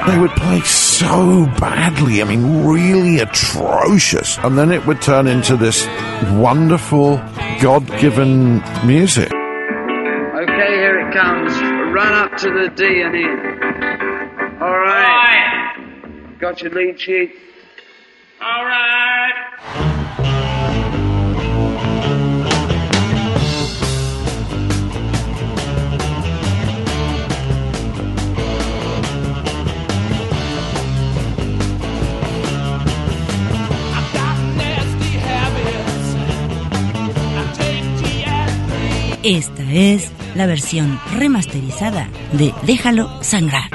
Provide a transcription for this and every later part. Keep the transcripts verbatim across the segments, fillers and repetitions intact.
They would play so badly, I mean, really atrocious. And then it would turn into this wonderful, God-given music. Okay, here it comes. Run up to the D and E. All right. Got your lead sheet? All right. Esta es la versión remasterizada de Déjalo Sangrar.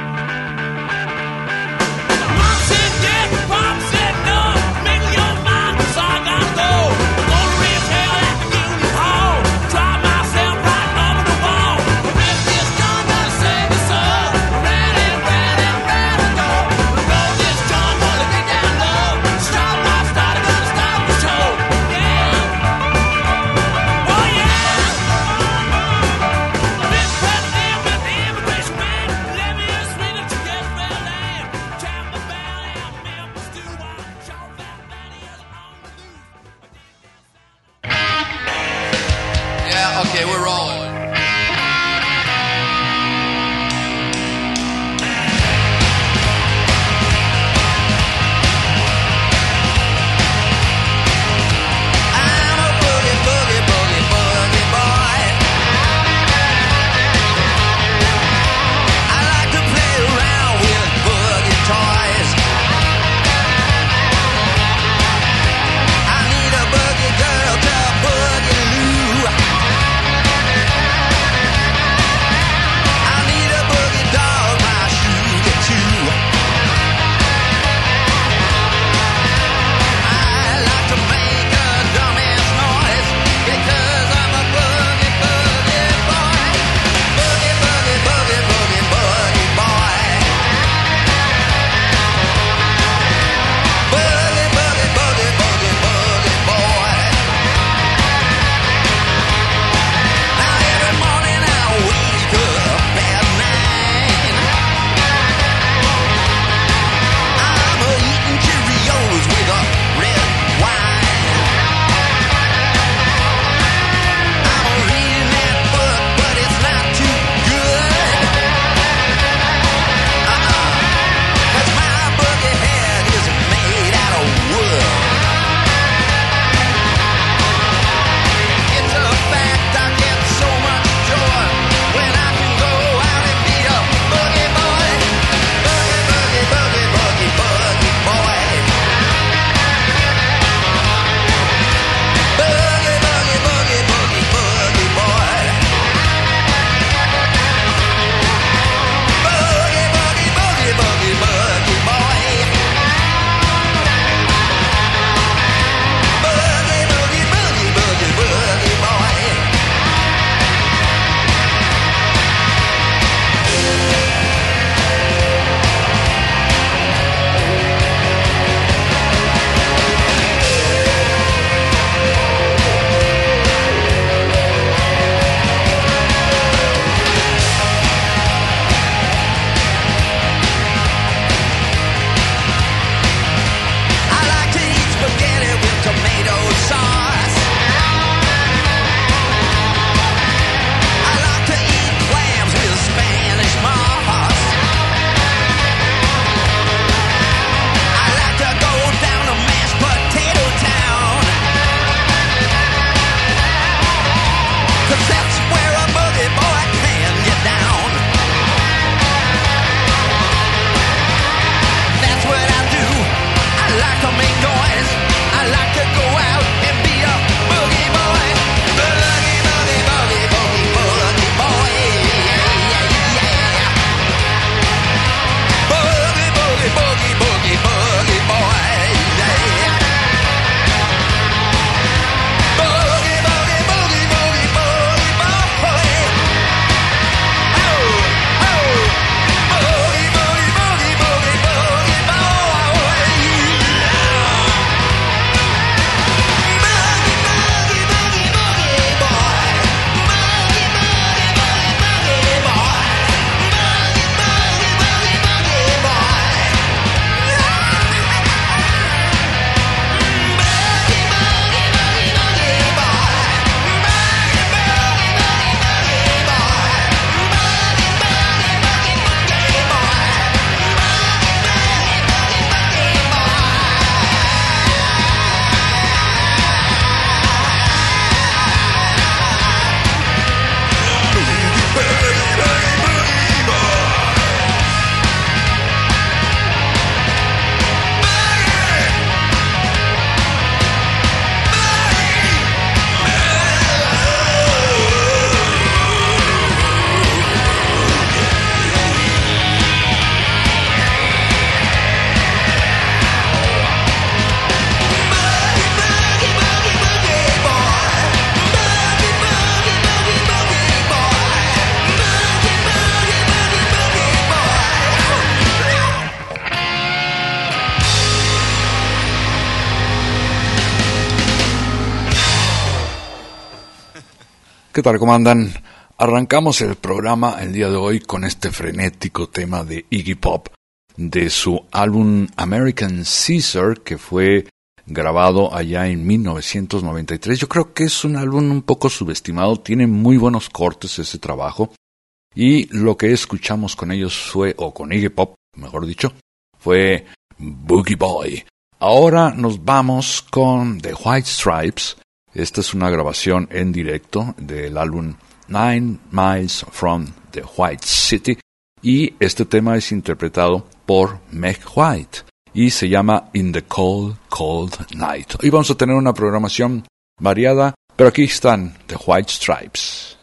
¿Qué tal? ¿Cómo andan? Arrancamos el programa el día de hoy con este frenético tema de Iggy Pop de su álbum American Caesar, que fue grabado allá en mil novecientos noventa y tres. Yo creo que es un álbum un poco subestimado, tiene muy buenos cortes ese trabajo, y lo que escuchamos con ellos fue, o con Iggy Pop, mejor dicho, fue Boogie Boy. Ahora nos vamos con The White Stripes. Esta es una grabación en directo del álbum Nine Miles from the White City, y este tema es interpretado por Meg White y se llama In the Cold, Cold Night. Hoy vamos a tener una programación variada, pero aquí están The White Stripes.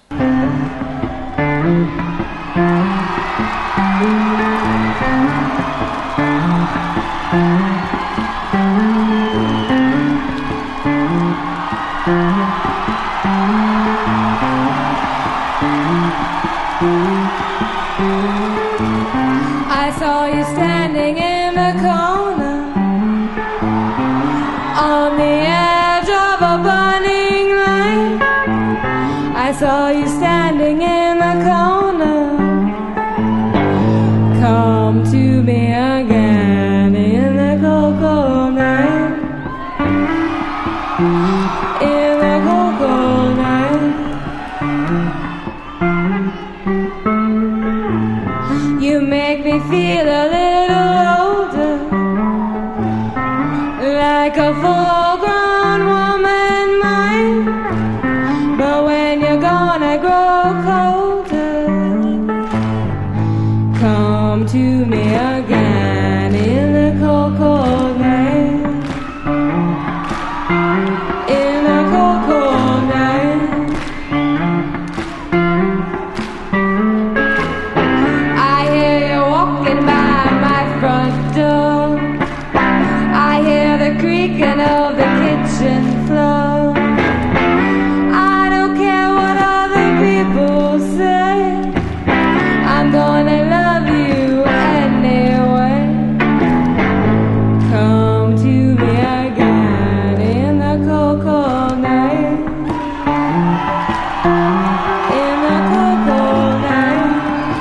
I saw you standing in the corner on the edge of a burning light. I saw you standing in the corner. Come to me again in the cold, cold night. In the cold, cold night. You make me feel a little older, like a full-grown woman might. But when you're gonna grow colder, come to me again in the cold, cold night. In the cold, cold night. I hear you walking by my front door. I hear the creaking of the kitchen floor. I don't care what other people say, I'm gonna love you anyway. Come to me again in the cold, cold night. In the cold, cold night.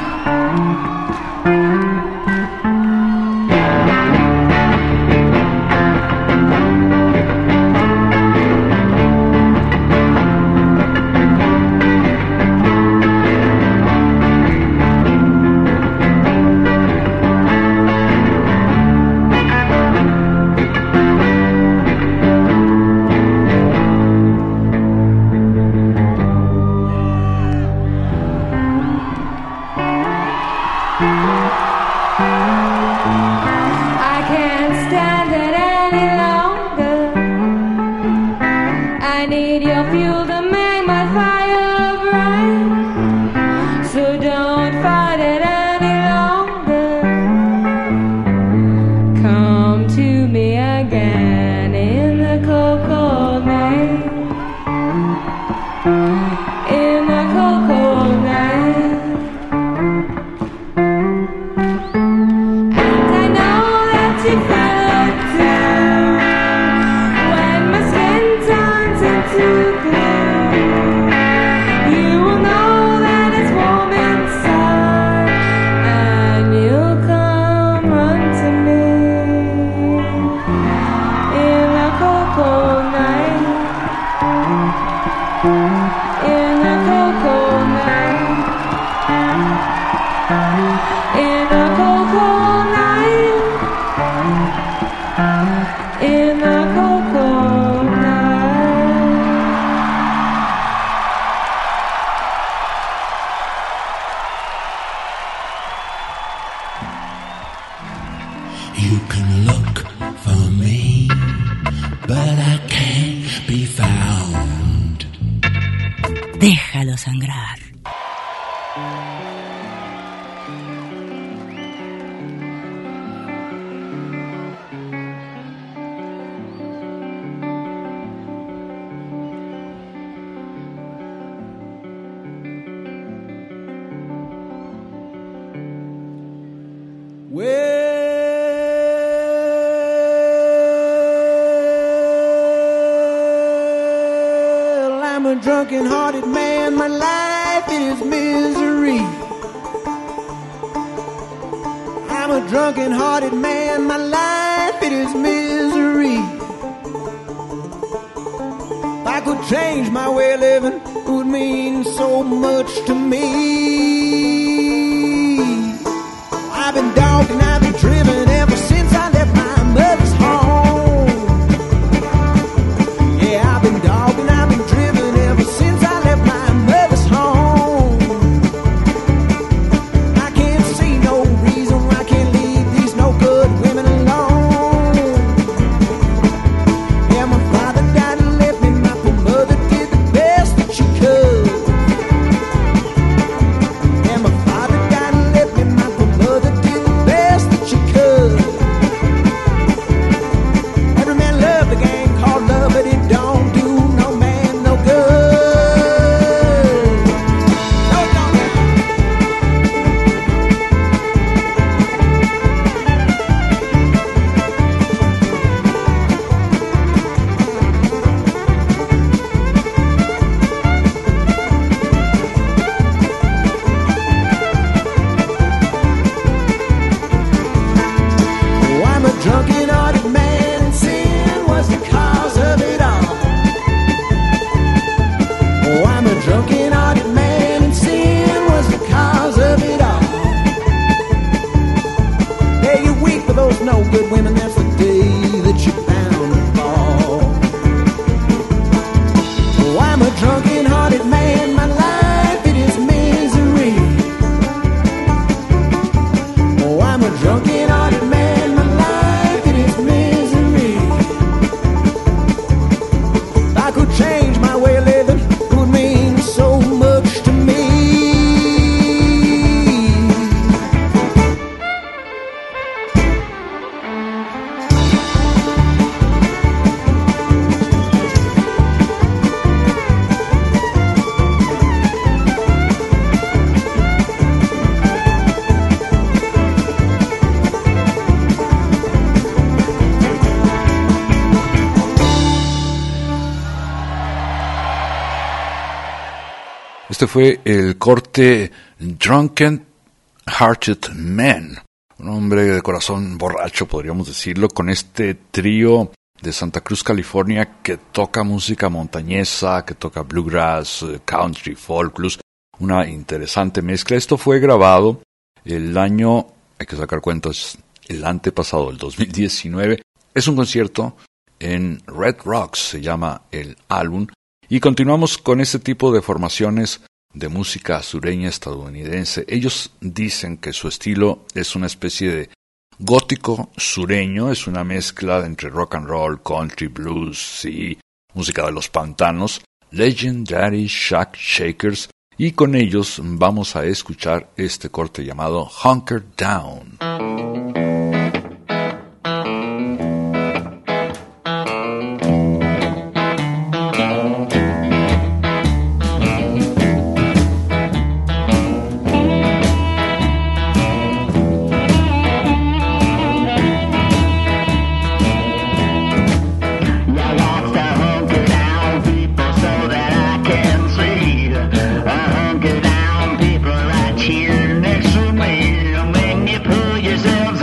I can't stand it any longer. I need your fuel to make my fire burn. So don't fight it any longer. Come to me again in the cold, cold night. In the cold, cold night. And I know that you feel it too, when my skin turns into glue. You will know that it's warm inside, and you'll come run to me in the cold, cold night. In the cold, cold night. In the cold, cold night. In the cold, cold night. You can look for me, but I can't be found. Déjalo sangrar. Well, I'm a drunken-hearted man. My my life, it is misery. I'm a drunken-hearted man, my life, it is misery. If I could change my way of living, it would mean so much to me. I've been dogged and I've been driven ever since I left my mother's home. Yeah, I've been dogged and I've been driven ever since I left my mother's home. I can't see no reason why I can't leave these no good women alone. Yeah, my father died and left me, my poor mother did the best that she could. Yeah, my father died and left me, my poor mother did the best that she could. Every man loved a game called love, but it don't do no man no good. No, it don't. Oh, I'm a drunken-hearted man, and sin was the cause of it all. Oh, I'm a drunken-hearted man, and sin was the cause of it all. Yeah, you weep for those no good women, that's the day that you're bound to fall. Oh, I'm a drunken-hearted man, my life, it is misery. Oh, I'm a drunken-hearted man, my life, it is misery. If I could change my way of living, it would mean so much to me. Este fue el corte Drunken Hearted Man, un hombre de corazón borracho, podríamos decirlo, con este trío de Santa Cruz, California, que toca música montañesa, que toca bluegrass, country, folk, blues, una interesante mezcla. Esto fue grabado el año, hay que sacar cuentas, el antepasado, el dos mil diecinueve. Es un concierto en Red Rocks, se llama el álbum. Y continuamos con este tipo de formaciones de música sureña estadounidense. Ellos dicen que su estilo es una especie de gótico sureño, es una mezcla entre rock and roll, country, blues y música de los pantanos. Legendary Shack Shakers, y con ellos vamos a escuchar este corte llamado Hunker Down. Yourselves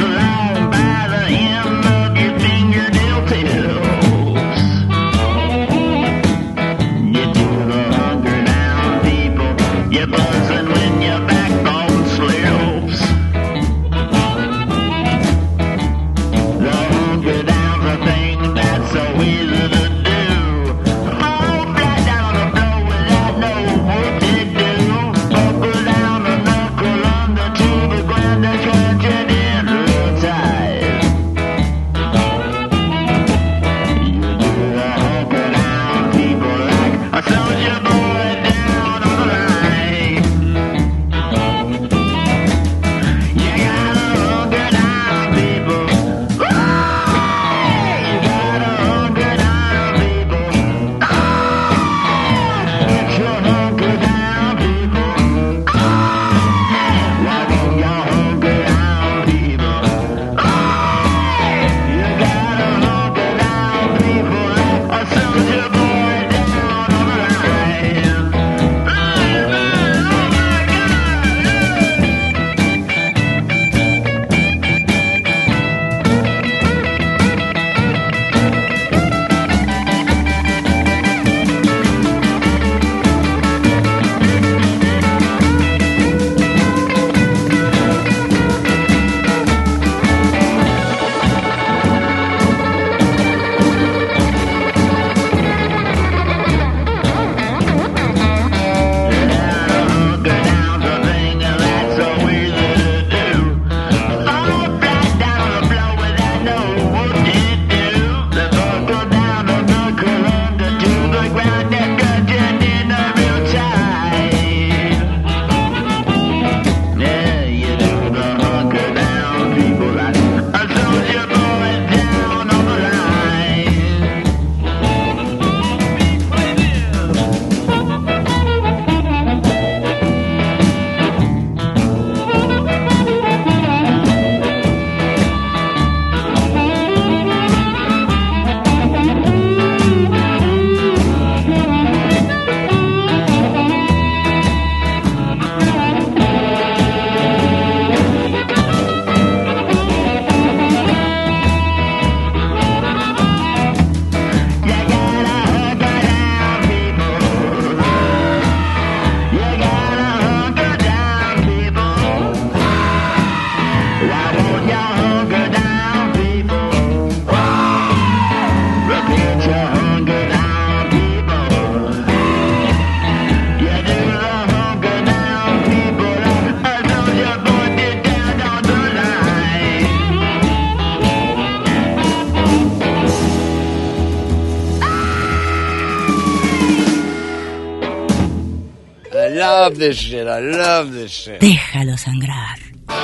love this shit. I love this shit. Déjalo sangrar.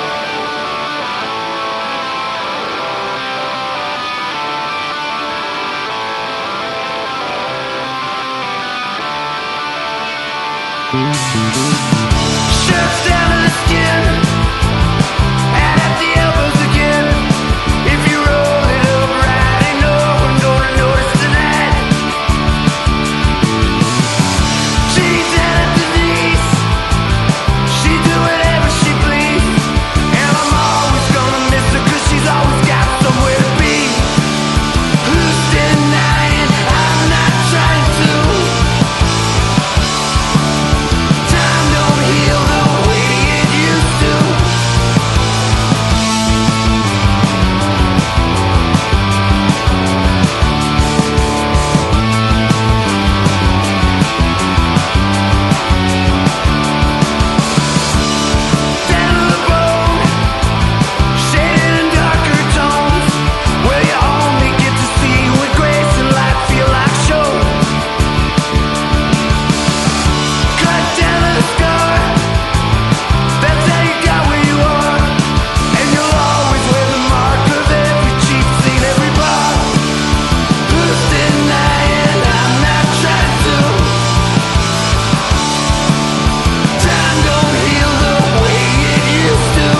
Shirts down to the skin, and at the elbows again. If you roll it up right, ain't no one gonna notice tonight. She's down at the knees, she do whatever she please, and I'm always gonna miss her 'cause she's always got somewhere to be. Who's denying? I'm not trying to. Time don't heal the way it used to. Down to the bone, shaded in darker tones, where you only get to see what grace and light feel like show. Cut down to the scar, that's how you got where you are, and you'll always wear the mark of every cheap scene, every bar. Who's denying? I'm not trying to. Time don't heal the way it used to.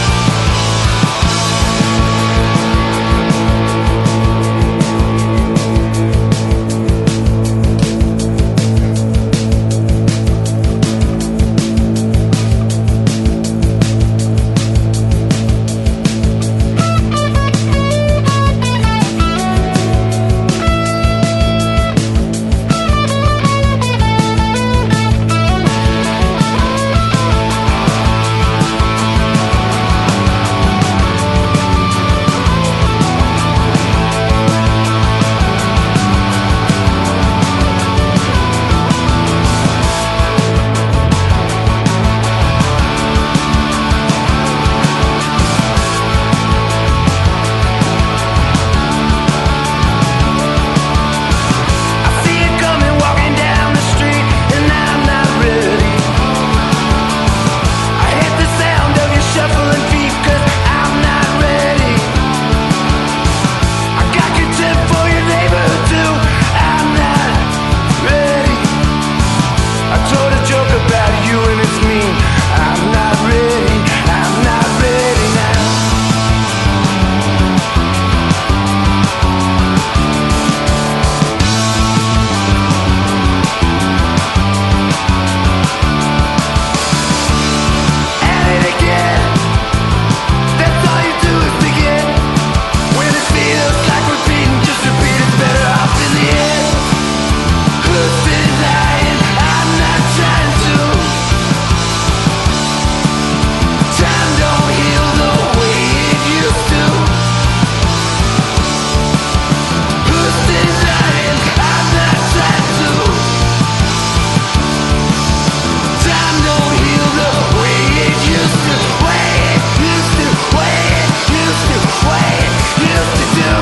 I see you coming, walking down the street, and I'm not ready. I hate the sound of your shuffling feet, 'cause I'm not ready. I got contempt for your neighborhood too. I'm not ready. I told a joke about you and it's mean. I'm not ready. I'm not ready now. At it again. That's all you do is begin. When it feels like repeating, just repeat it better off in the end. Who's denying? I'm not trying to. Time don't heal the way it used to. Who's denying? I'm not trying to. Time don't heal the way it used to. Way it used to. Way it used to. Way it used to do.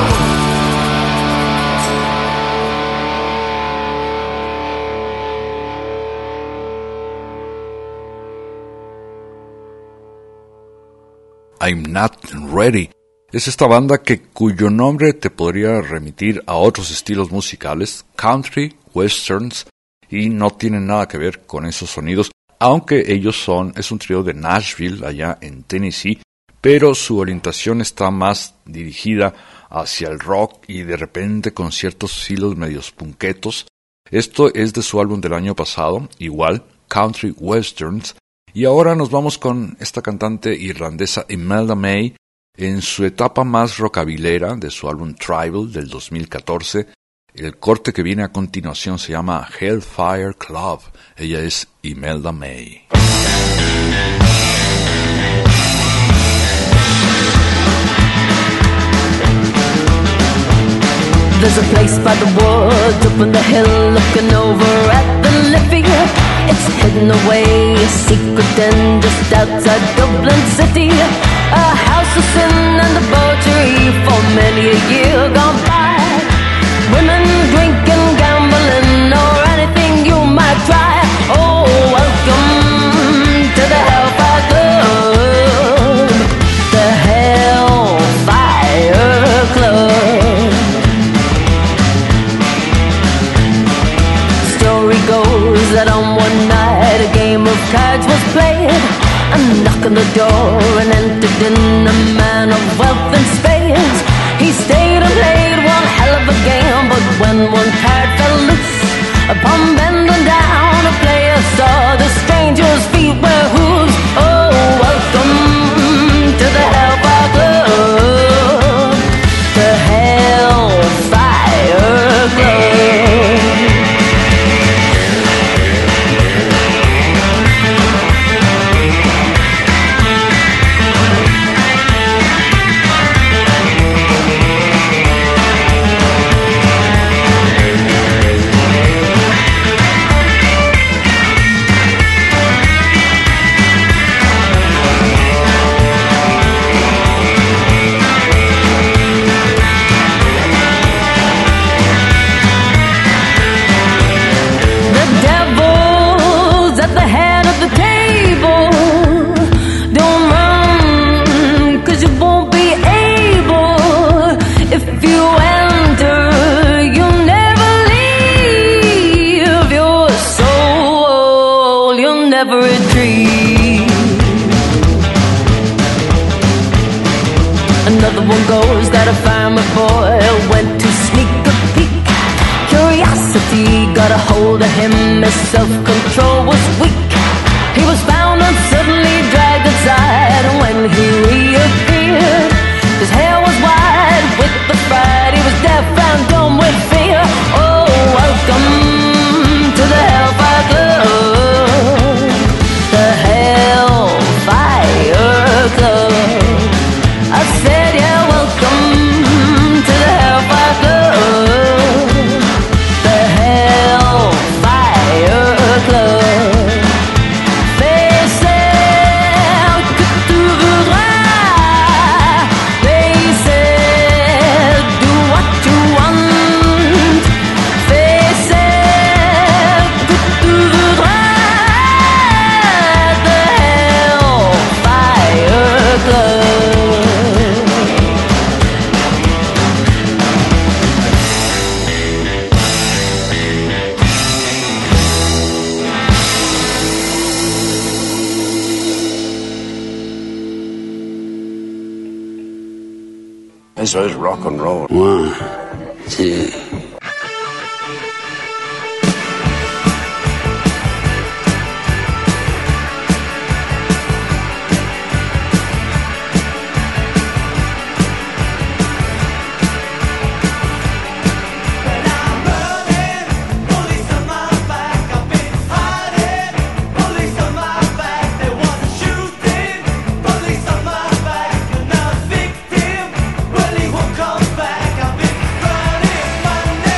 I'm Not Ready. Es esta banda que cuyo nombre te podría remitir a otros estilos musicales, country, westerns, y no tienen nada que ver con esos sonidos, aunque ellos son, es un trío de Nashville, allá en Tennessee, pero su orientación está más dirigida hacia el rock y de repente con ciertos estilos medios punquetos. Esto es de su álbum del año pasado, igual, Country Westerns, y ahora nos vamos con esta cantante irlandesa Imelda May en su etapa más rockabilera de su álbum Tribal del dos mil catorce. El corte que viene a continuación se llama Hellfire Club. Ella es Imelda May. There's a place by the woods up on the hill looking over at the Liffey. It's hidden away, a secret den just outside Dublin City. A house of sin and debauchery for many a year gone by. Women drinking, gambling, or anything you might try. Oh, welcome and entered in a man of wealth and space. He stayed and played one hell of a game, but when one card fell loose, upon bending down, a player saw the stranger's feet were whose. Oh, welcome to the Hellfire Club, the Hellfire Club. Another one goes that a farmer boy went to sneak a peek. Curiosity got a hold of him, his self-control was weak. He was found and suddenly dragged inside, and when he reappeared, his hair was wide with the fright. He was deaf and dumb with fear. Oh, welcome to the Hellfire Club, the Hellfire Club. I said, yeah, welcome to the Hellfire Club, the Hellfire Club. They said que tu voudras, they said do what you want, they said que tu voudras, the Hellfire Club. This is rock and roll. One, two. Well, he won't come back. I've been running my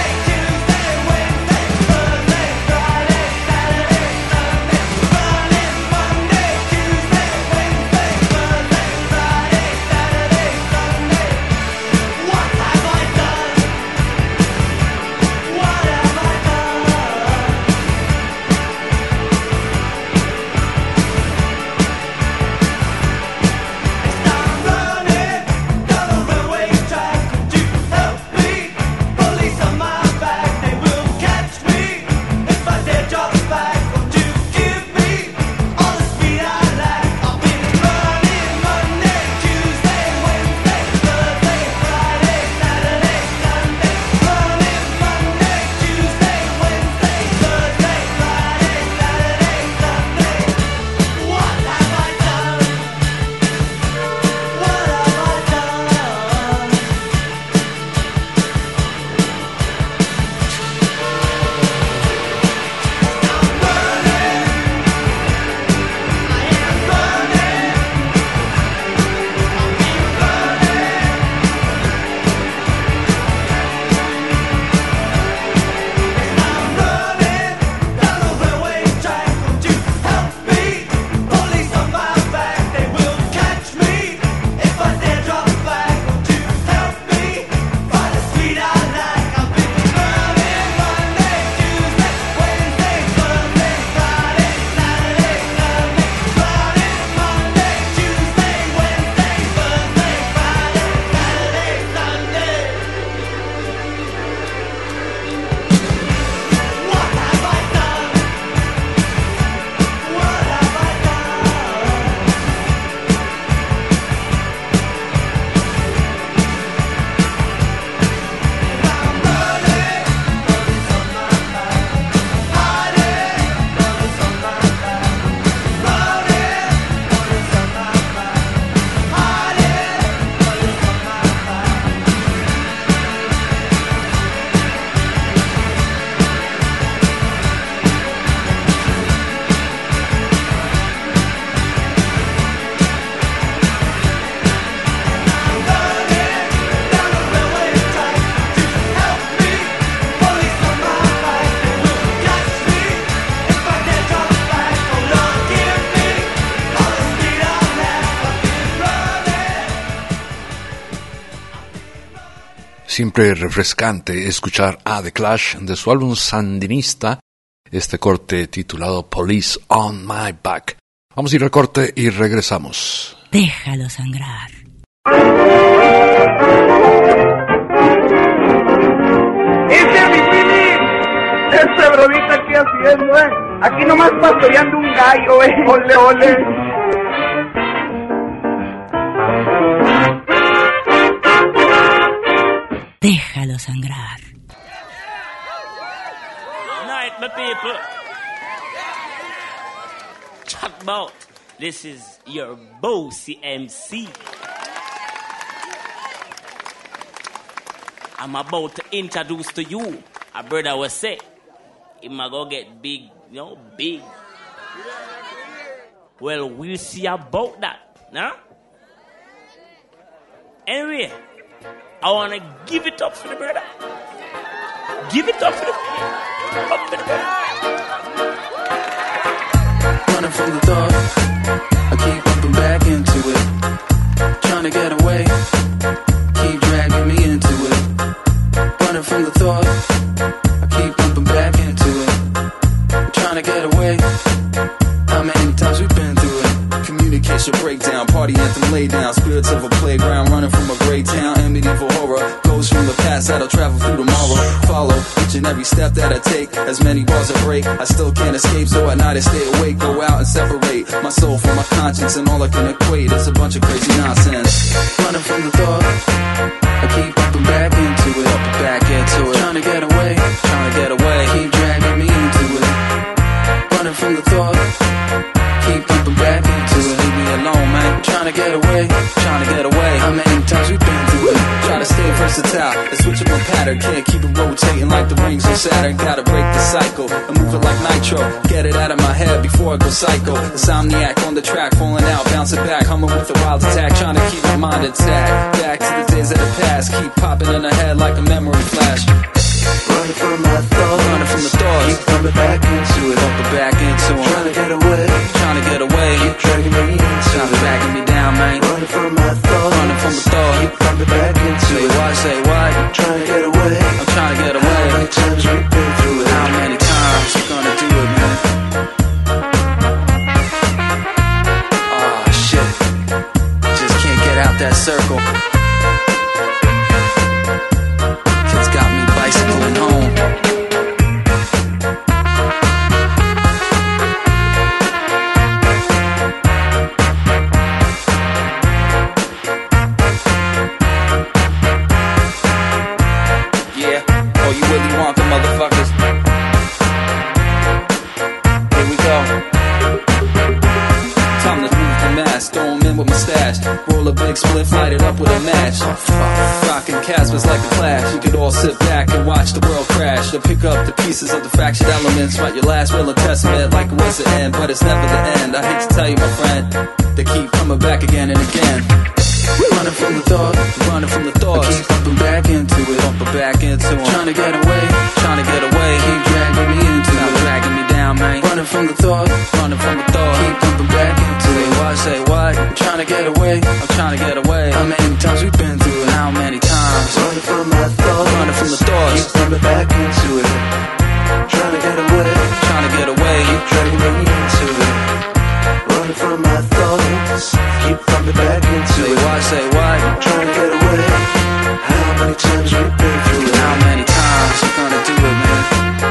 Siempre refrescante escuchar a The Clash de su álbum Sandinista, este corte titulado Police on My Back. Vamos a ir al corte y regresamos. Déjalo sangrar. ¡Ese mi Willy! ¡Ese brodita aquí haciendo, eh! Aquí nomás pastoreando un gallo, eh. ¡Ole, ole! Déjalo sangrar. Night, my people. Talk about. This is your bossy M C. I'm about to introduce to you a brother was say, he might go get big, you know, big. Well, we'll see about that, nah? Anyway, I want to give it up for the brother. Give it up for the, up for the brother. Running from the thought, I keep bumping back into it. Trying to get away, keep dragging me into it. Running from the thought, I keep bumping back into it. Trying to get away, how many times we've been through it. Communication breakdown, party anthem lay down. Spirits of a playground, running from a great town. And medieval horror, goes from the past that'll travel through tomorrow. Follow each and every step that I take. As many bars I break, I still can't escape. So at night I stay awake, go out and separate my soul from my conscience. And all I can equate is a bunch of crazy nonsense. Running from the thought, I keep bumping back into it, bumping back into it. Trying to get away, trying to get away. Keep dragging me into it. Running from the thought, keep bumping back into it. Leave me alone, man. Trying to get away, trying to get away. How many times we've been through it? Try to stay versatile, and switch up my pattern. Can't keep it rotating like the rings of Saturn. Gotta break the cycle and move it like nitro. Get it out of my head before I go psycho. Insomniac on the track, falling out, bouncing back, humming with a wild attack, trying to keep my mind intact. Back to the days of the past, keep popping in the head like a memory flash. Running from my thoughts, running from the thoughts. Keep coming back into it, bumping back into them. Trying to get away, trying to get away. Keep dragging me into it, trying to backing me down, man. Running from my thoughts, running from the thoughts. Keep coming back into it. Say what, say what? I'm trying to get away, I'm trying to get away. How many times we've been through it? How many times you gonna do it, man? Oh shit, just can't get out that circle. Bicycling home. Yeah, oh, you Willy Wonka motherfuckers. Here we go. Time to move the mask, throw 'em in with my stash. Roll a big split, light it up with a match. Rockin' Casper's like a clash. You could all sit back and watch the world crash. Or pick up the pieces of the fractured elements. Write your last will and testament like it was the end, but it's never the end. I hate to tell you, my friend, they keep coming back again and again. Running from the thought, running from the thoughts. I keep bumping back into it, bumping back into them. Trying to get away, trying to get away. Keep dragging me into it, not dragging me down, man. Running from the thought, running from the thought. Keep bumping back into it. Say what, say what? I'm trying to get away, I'm trying to get away. How many times we've been through it? How many times? Running from my thoughts, running from the thoughts. Keep bumping back into it. Trying to get away, trying to get away. Keep dragging me into it. Running from my thoughts, keep bumping back into it. Say what, say what? Trying to get away. How many times we've been through it? How many times you gonna do it, man?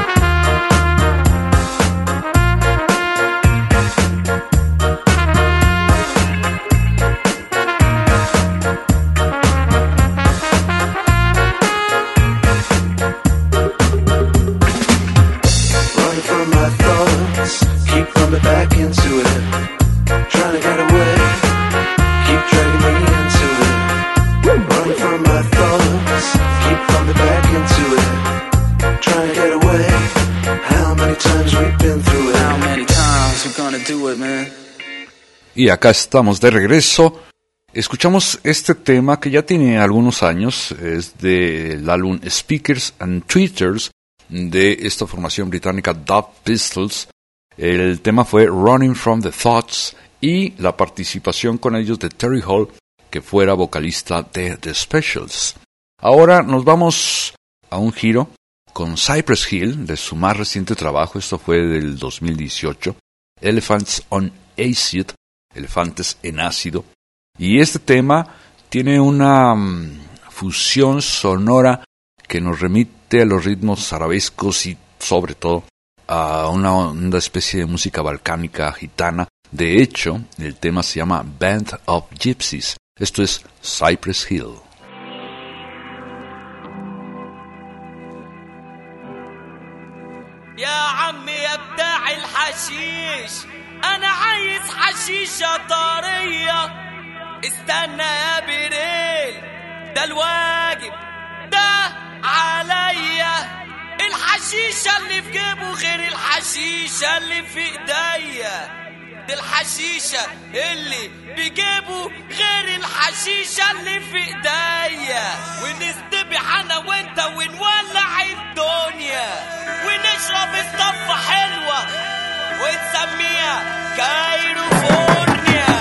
Running from my thoughts, keep bumping back into it. Trying to get away, keep dragging me into it. Running from my thoughts, keep bumping back into it. Trying to get away, how many times we've been through it? How many times we gonna do it, man? Y acá estamos de regreso. Escuchamos este tema que ya tiene algunos años, es del álbum Speakers and Tweeters de esta formación británica Dub Pistols. El tema fue Running from the Thoughts y la participación con ellos de Terry Hall, que fuera vocalista de The Specials. Ahora nos vamos a un giro con Cypress Hill, de su más reciente trabajo. Esto fue del dos mil dieciocho, Elephants on Acid, Elefantes en Ácido. Y este tema tiene una um, fusión sonora que nos remite a los ritmos arabescos y sobre todo a una, una especie de música balcánica gitana. De hecho, el tema se llama Band of Gypsies. Esto es Cypress Hill. يا عمي يا بتاع الحشيش انا عايز حشيشة طرية استنى يا بريل ده الواجب ده عليا الحشيشة اللي في جيبه غير الحشيشة اللي في ايديا دي الحشيشة اللي بيجيبه غير الحشيشة اللي في ايديا ونستبح انا وانت ونولع الدنيا ونشرب الصفة حلوة ونسميها كايروفورنيا.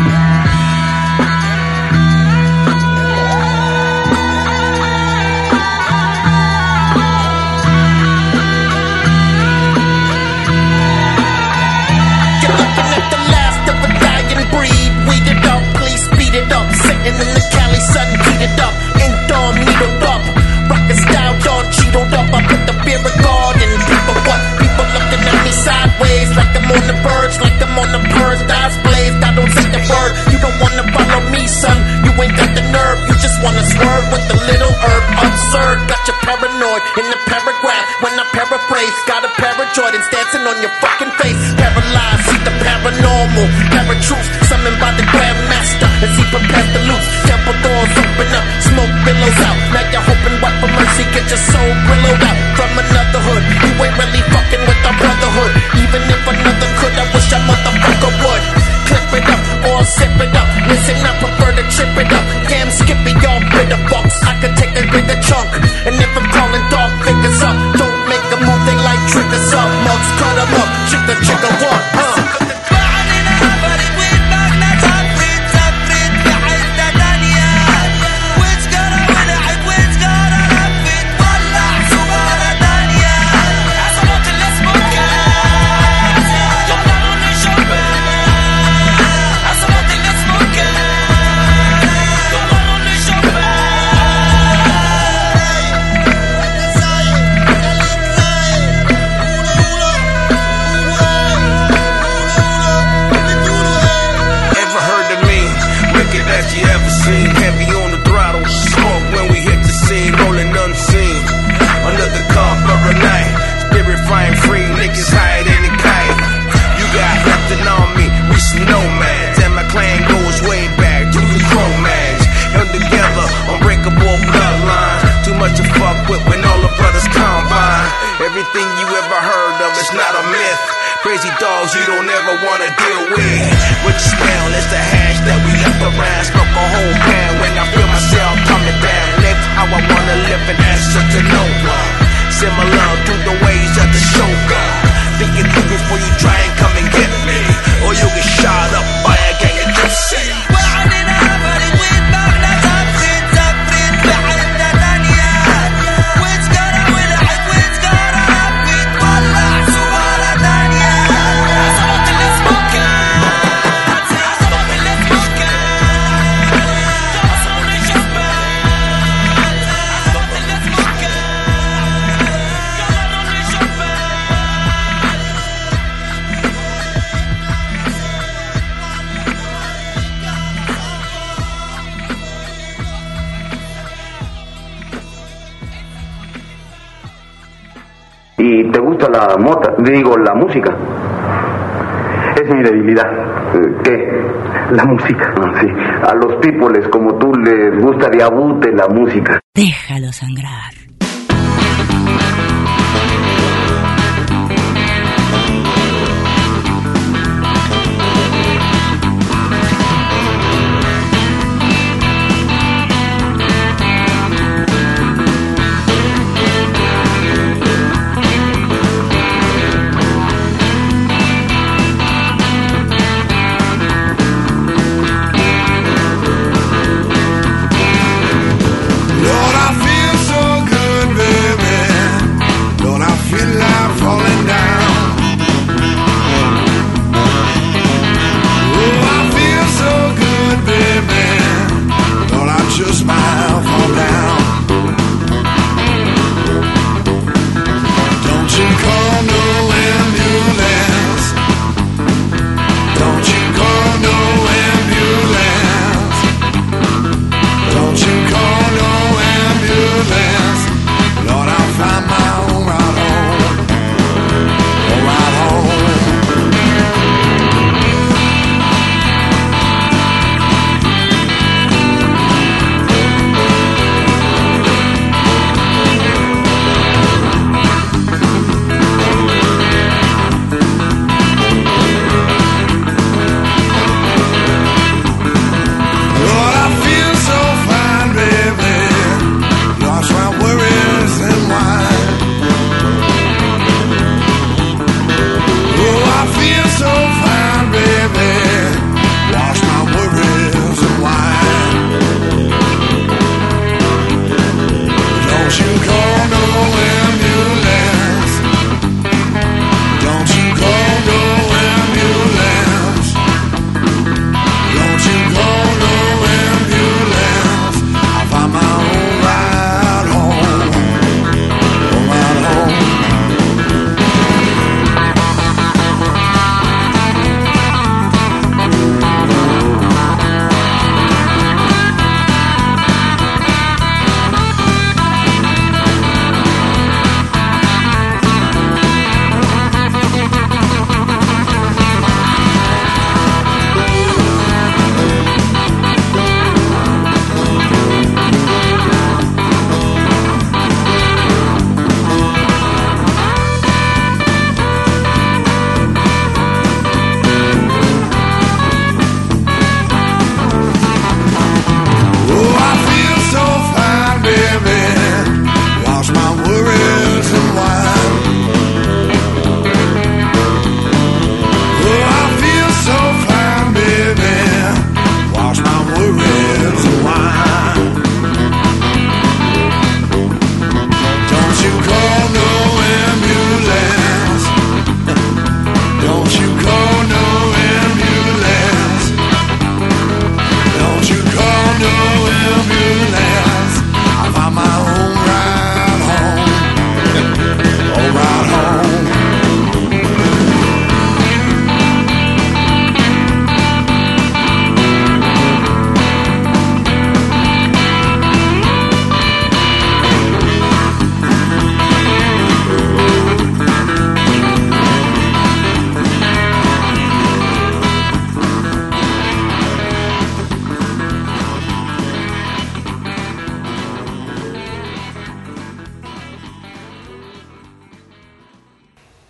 It up, sitting in the Cali sun, heated up, inked on, needled up, rockin' style, Don cheetled up. I put the beer garden. People what? People looking at me sideways, like I'm on the birds, like I'm on the birds. Eyes blazed, I don't say the word. You don't wanna follow me, son. You ain't got the nerve. You just wanna swerve with the little herb. Absurd, got you paranoid in the paragraph. When I paraphrase, got a pair of Jordans dancing on your fucking face. Paralyzed, see the paranormal, paratruths summoned by the grandmaster. As he prepares to loose, temple doors open up, smoke billows out. Now you're hoping what for mercy, get your soul billowed out from another hood. You ain't really fucking with our brotherhood. Even if another could, I wish a motherfucker would. Clip it up or sip it up. Listen, I prefer to trip it up. Damn Skippy, y'all bitter fucks. I could take a bigger chunk. And if I'm calling dog figures up, don't make a move, they like triggers up. Mugs cut them up, chicka chicka what, huh? Heavy on the throttle, smoke when we hit the scene, rolling unseen. Another car for a night, spirit flying free, niggas higher than a kite. You got nothing on me, we some nomads, and my clan goes way back to the Cro-Mags. Held together, unbreakable bloodline. Too much to fuck with when all the brothers combine. Everything you ever heard of is not a myth. Crazy dogs you don't ever wanna deal with. What you smell is the hash that we left around. Smoke a whole pound when I feel myself coming down. Live how I wanna live and answer to no one. Similar to the ways of the Shogun. Think it through before you try and come and get me, or you'll get shot up by a gang of gypsies. ¿Y te gusta la mota? Digo, la música. Es mi debilidad. ¿Qué? La música. Ah, sí. A los peoples como tú les gusta de abute la música. Déjalo sangrar. Lord, I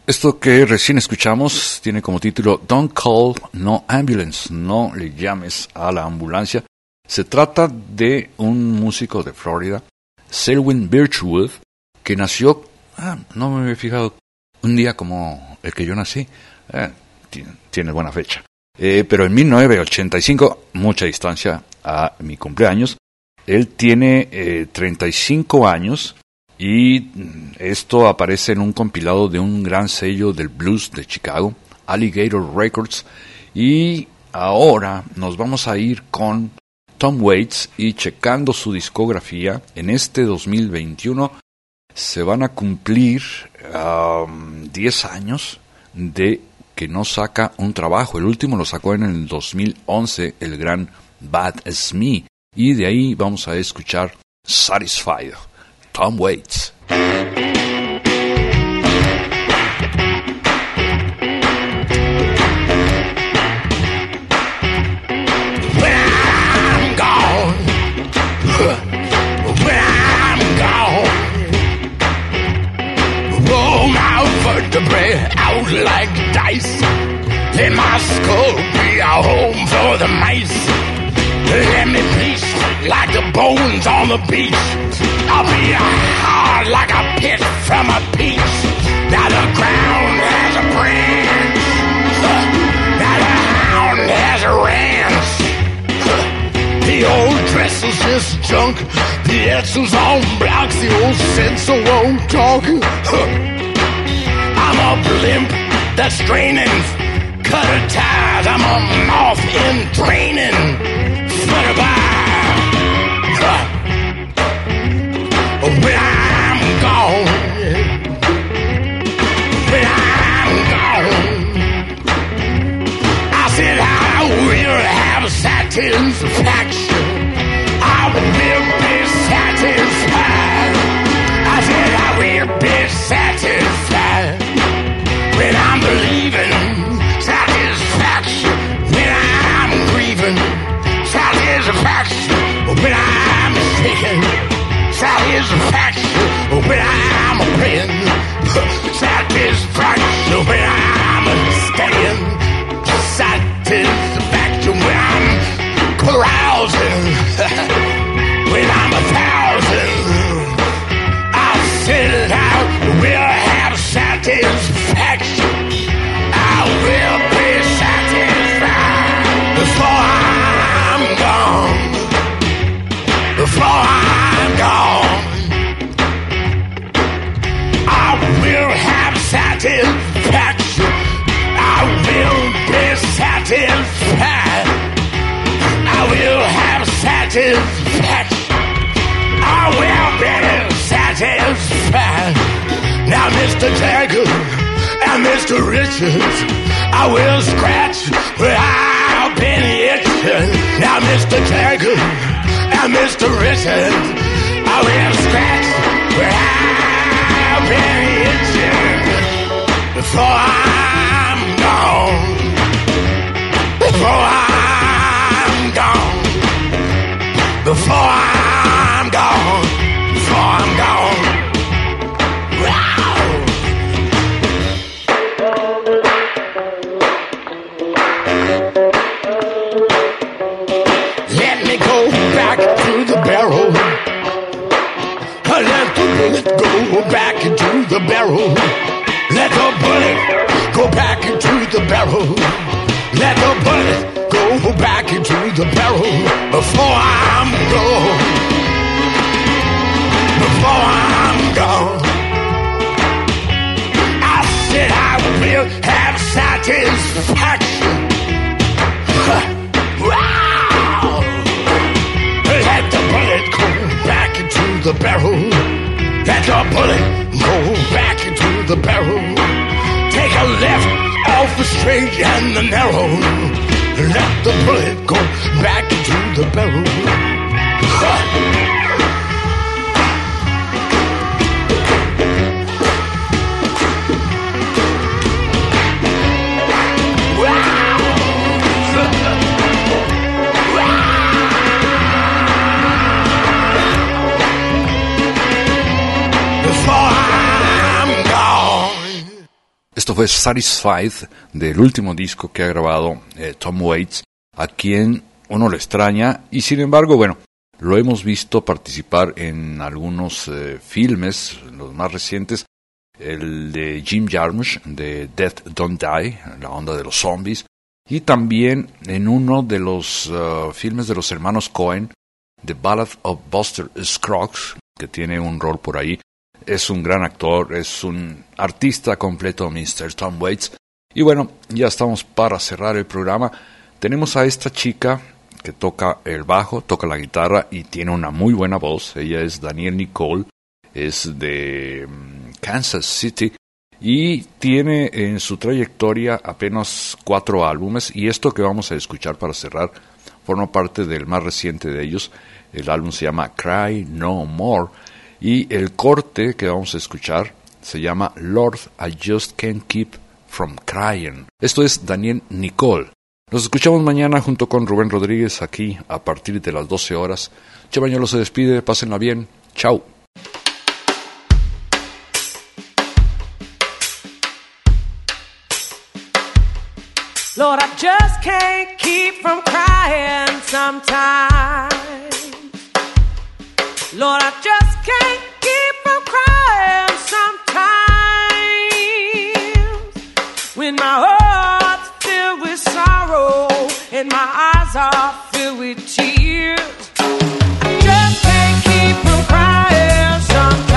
Esto que recién escuchamos tiene como título Don't Call No Ambulance, no le llames a la ambulancia. Se trata de un músico de Florida, Selwyn Birchwood, que nació, ah, no me había fijado, un día como el que yo nací, eh, tiene, tiene buena fecha. Eh, pero en mil novecientos ochenta y cinco, mucha distancia a mi cumpleaños, él tiene eh, treinta y cinco años. Y esto aparece en un compilado de un gran sello del blues de Chicago, Alligator Records. Y ahora nos vamos a ir con Tom Waits y checando su discografía. En este dos mil veintiuno se van a cumplir um, diez años de que no saca un trabajo. El último lo sacó en el dos mil once, el gran Bad As Me. Y de ahí vamos a escuchar Satisfied. Tom Waits. When I'm gone, when I'm gone, roll my vertebrae out like dice. Let my skull be a home for the mice. Let me bleach like the bones on the beach. I'll be hard like a pit from a peach. Now the ground has a branch. Now the hound has a ranch. The old dresser's just junk. The Etzel's on blocks. The old censor won't talk. I'm a blimp that's straining. Cut a ties. I'm a moth in training. When I'm gone, when I'm gone, I said I will have satisfaction. I will be satisfied. I said I will be satisfied. When I'm believing satisfaction. When I'm grieving satisfaction. When I'm shaking satisfaction. When I'm praying satisfaction. When I'm staying satisfaction. When I'm carousing. When I'm a thousand, I'll sit out. We'll have satisfaction. I will be satisfied before I'm gone. Before I'm gone, I will have satisfaction. I will be satisfied. I will have satisfaction. I will be satisfied. Now, Mister Jagger and Mister Richards, I will scratch where I've been itching. Now, Mister Jagger and Mister Richards, I will scratch where I've been itching. Before I'm gone, before I'm gone, before I'm gone, before I'm gone. Wow. Let me go back to the barrel. Let the bullet go back into the barrel. Let the bullet go back into the barrel. Let the bullet go back into the barrel. Before I'm gone. Before I'm gone. I said I will have satisfaction. Wow. Let the bullet go back into the barrel. Let the bullet go back into the barrel. Take a left off the straight and the narrow. Let the bullet go back into the barrel. Esto fue Satisfied, del último disco que ha grabado eh, Tom Waits, a quien uno le extraña y sin embargo, bueno, lo hemos visto participar en algunos eh, filmes, los más recientes, el de Jim Jarmusch, de Death Don't Die, la onda de los zombies, y también en uno de los uh, filmes de los hermanos Coen, The Ballad of Buster Scruggs, que tiene un rol por ahí. Es un gran actor, es un artista completo, mister Tom Waits. Y bueno, ya estamos para cerrar el programa. Tenemos a esta chica que toca el bajo, toca la guitarra y tiene una muy buena voz. Ella es Danielle Nicole, es de um, Kansas City y tiene en su trayectoria apenas cuatro álbumes. Y esto que vamos a escuchar para cerrar forma parte del más reciente de ellos. El álbum se llama Cry No More. Y el corte que vamos a escuchar se llama Lord, I Just Can't Keep From Crying. Esto es Danielle Nicole. Nos escuchamos mañana junto con Rubén Rodríguez aquí a partir de las doce horas. Che Bañuelo se despide, pásenla bien. Chao. Lord, I just can't keep from crying sometimes. Lord, I just can't keep from crying sometimes. When my heart's filled with sorrow and my eyes are filled with tears, I just can't keep from crying sometimes.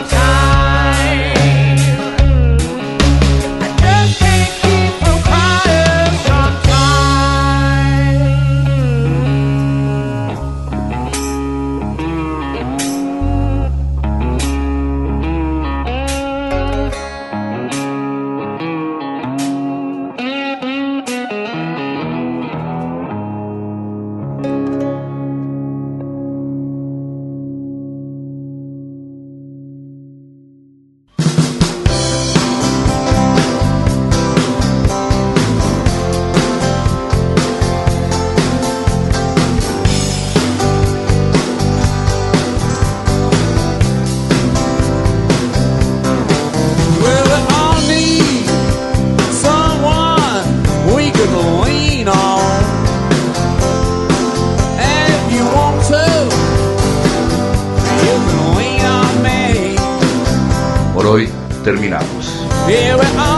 Cry terminamos. Here we